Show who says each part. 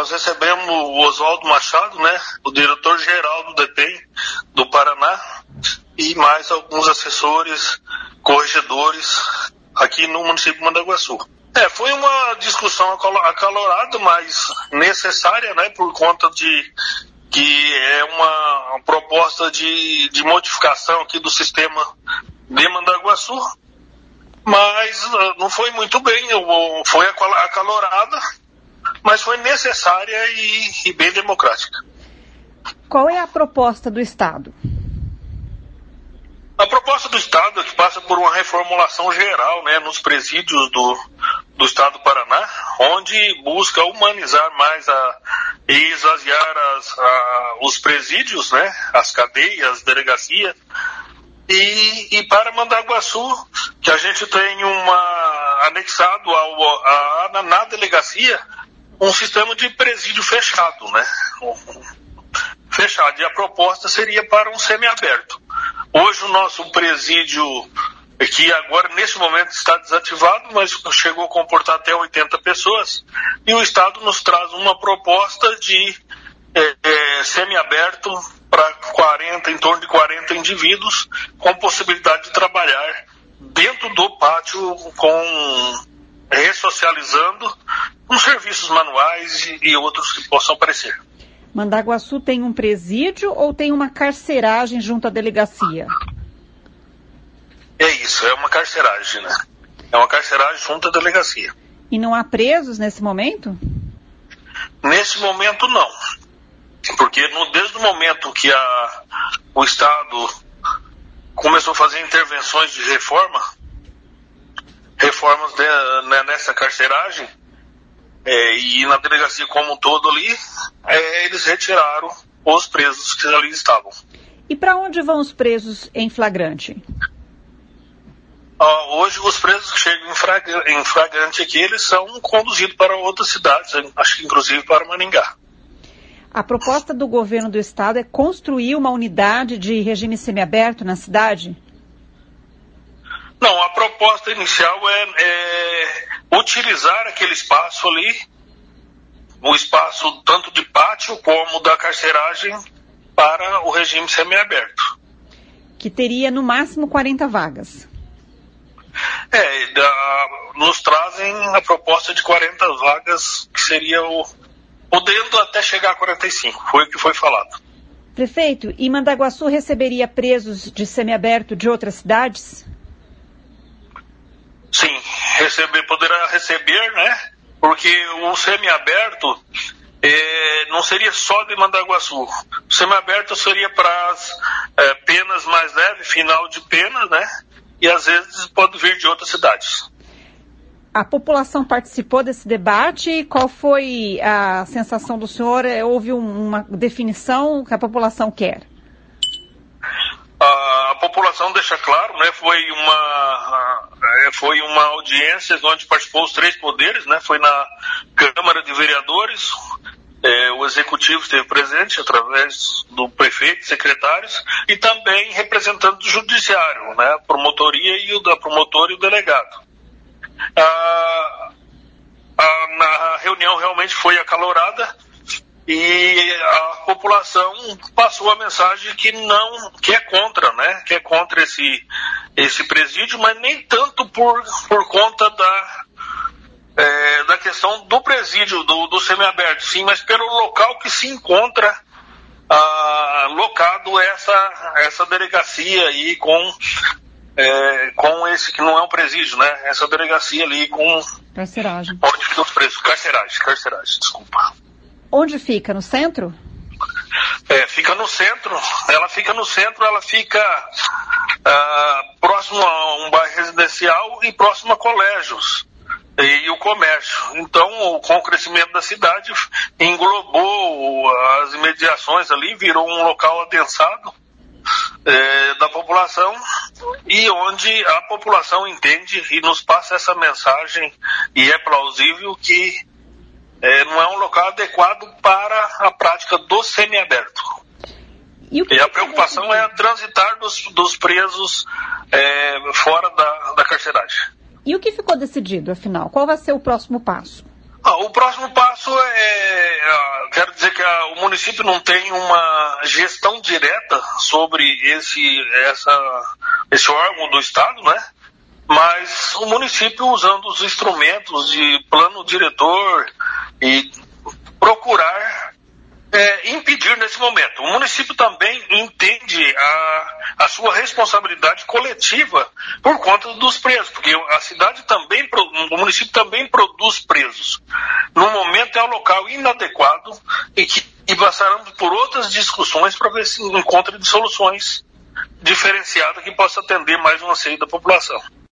Speaker 1: nós recebemos o Oswaldo Machado, né, o diretor-geral do DEPEN do Paraná, e mais alguns assessores, corregedores aqui no município de Mandaguaçu. Foi uma discussão acalorada, mas necessária, né, por conta de que é uma proposta de modificação aqui do sistema de Mandaguaçu, mas não foi muito bem, foi acalorada, mas foi necessária e bem democrática.
Speaker 2: Qual é a proposta do Estado?
Speaker 1: A proposta do Estado é que passa por uma reformulação geral, né, nos presídios do Estado do Paraná, onde busca humanizar mais e esvaziar os presídios, né, as cadeias, delegacia, e para Mandaguaçu, que a gente tem anexado na delegacia um sistema de presídio fechado, né, fechado, e a proposta seria para um semiaberto. Hoje o nosso presídio, que agora neste momento está desativado, mas chegou a comportar até 80 pessoas, e o Estado nos traz uma proposta de semiaberto para em torno de 40 indivíduos, com possibilidade de trabalhar dentro do pátio, ressocializando, com serviços manuais e outros que possam aparecer.
Speaker 2: Mandaguaçu tem um presídio ou tem uma carceragem junto à delegacia?
Speaker 1: É isso, é uma carceragem, né? É uma carceragem junto à delegacia.
Speaker 2: E não há presos nesse momento?
Speaker 1: Nesse momento, não. Porque desde o momento que o Estado começou a fazer intervenções de reformas nessa carceragem, e na delegacia como um todo ali, eles retiraram os presos que ali estavam.
Speaker 2: E para onde vão os presos em flagrante?
Speaker 1: Hoje os presos que chegam em flagrante aqui, eles são conduzidos para outras cidades, acho que inclusive para Maringá.
Speaker 2: A proposta do governo do estado é construir uma unidade de regime semiaberto na cidade?
Speaker 1: Não, a proposta inicial é utilizar aquele espaço ali, o espaço tanto de pátio como da carceragem, para o regime semiaberto.
Speaker 2: Que teria no máximo 40 vagas.
Speaker 1: Nos trazem a proposta de 40 vagas, que seria podendo até chegar a 45, foi o que foi falado.
Speaker 2: Prefeito, e Mandaguaçu receberia presos de semiaberto de outras cidades?
Speaker 1: Sim, poderá receber, né? Porque o semiaberto não seria só de Mandaguaçu. O semiaberto seria para as penas mais leves, final de pena, né? E às vezes pode vir de outras cidades.
Speaker 2: A população participou desse debate? Qual foi a sensação do senhor? Houve uma definição que a população quer?
Speaker 1: A população deixa claro, né? Foi uma audiência onde participou os três poderes, né? Foi na Câmara de Vereadores, o Executivo esteve presente através do prefeito, secretários, e também representante do Judiciário, né? A promotoria e da promotora e o delegado. Na reunião realmente foi acalorada e a população passou a mensagem que é contra, né? Que é contra esse presídio, mas nem tanto por conta da questão do presídio, do semiaberto, sim, mas pelo local que se encontra locado essa delegacia aí com esse que não é um presídio, né? Essa delegacia ali com
Speaker 2: carceragem.
Speaker 1: Onde fica os presos? Carceragem, desculpa.
Speaker 2: Onde fica? No centro?
Speaker 1: Fica no centro. Ela fica próximo a um bairro residencial e próximo a colégios e o comércio. Então, com o crescimento da cidade, englobou as imediações ali, virou um local adensado da população, e onde a população entende e nos passa essa mensagem, e é plausível que não é um local adequado para a prática do semiaberto. E a preocupação é transitar dos presos fora da carceragem.
Speaker 2: E o que ficou decidido, afinal? Qual vai ser o próximo passo?
Speaker 1: O próximo passo quero dizer que o município não tem uma gestão direta sobre esse órgão do Estado, né? Mas o município, usando os instrumentos de plano diretor e procurar impedir nesse momento. O município também entende a sua responsabilidade coletiva por conta dos presos, porque a cidade também, o município também produz presos. No momento é um local inadequado e passaremos por outras discussões para ver se encontra soluções diferenciadas que possa atender mais um anseio da população.